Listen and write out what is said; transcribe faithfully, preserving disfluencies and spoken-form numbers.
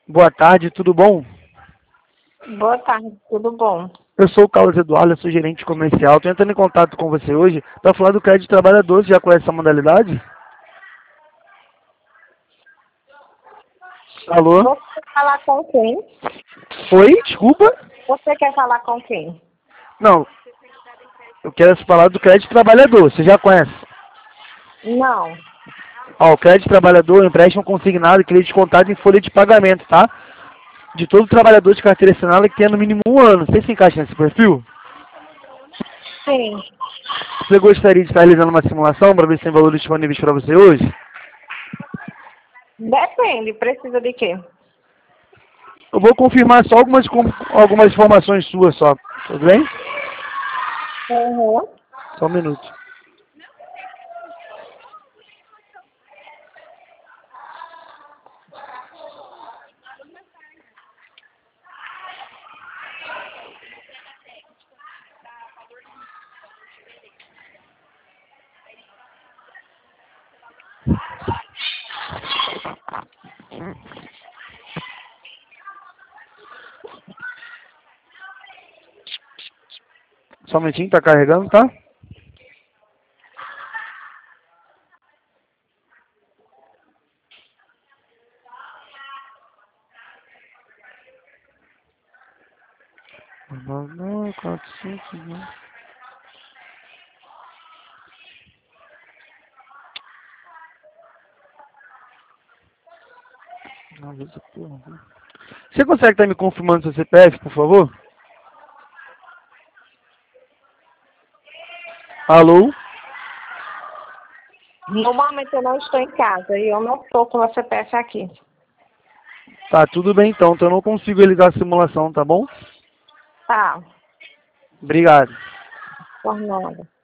Boa tarde, tudo bom? Boa tarde, tudo bom? Eu sou o Carlos Eduardo, eu sou gerente comercial. Estou entrando em contato com você hoje para falar do crédito trabalhador. Você já conhece essa modalidade? Alô? Você quer falar com quem? Oi? Desculpa? Você quer falar com quem? Não, eu quero falar do crédito trabalhador. Você já conhece? Não. Ó, o crédito trabalhador é um empréstimo consignado que ele é descontado em folha de pagamento, tá? De todo trabalhador de carteira assinada que tenha no mínimo um ano. Você se encaixa nesse perfil? Sim. Você gostaria de estar realizando uma simulação para ver se tem valores disponíveis para você hoje? Depende, precisa de quê? Eu vou confirmar só algumas, com- algumas informações suas só, tudo bem? Uhum. Só um minuto. Só um minutinho, tá carregando, tá? Não, não, quatrocentos, não. Não, essa porra, não. Você consegue estar me confirmando seu C P F, por favor? Alô? No momento eu não estou em casa e eu não estou com a C P F aqui. Tá, tudo bem então, então eu não consigo realizar a simulação, tá bom? Tá, Obrigado. por nada.